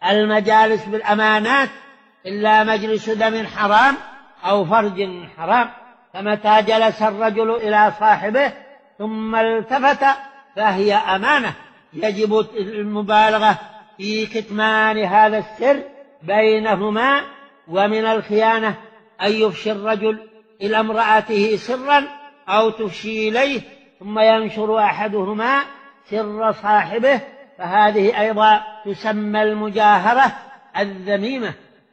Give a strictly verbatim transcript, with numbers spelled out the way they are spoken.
المجالس بالأمانات إلا مجلس دم حرام أو فرج حرام. فمتى جلس الرجل إلى صاحبه ثم التفت فهي أمانة، يجب المبالغة في كتمان هذا السر بينهما. ومن الخيانة أن يفشي الرجل إلى امرأته سرا أو تفشي إليه ثم ينشر أحدهما سر صاحبه، فهذه أيضا تسمى المجاهرة الذميمة.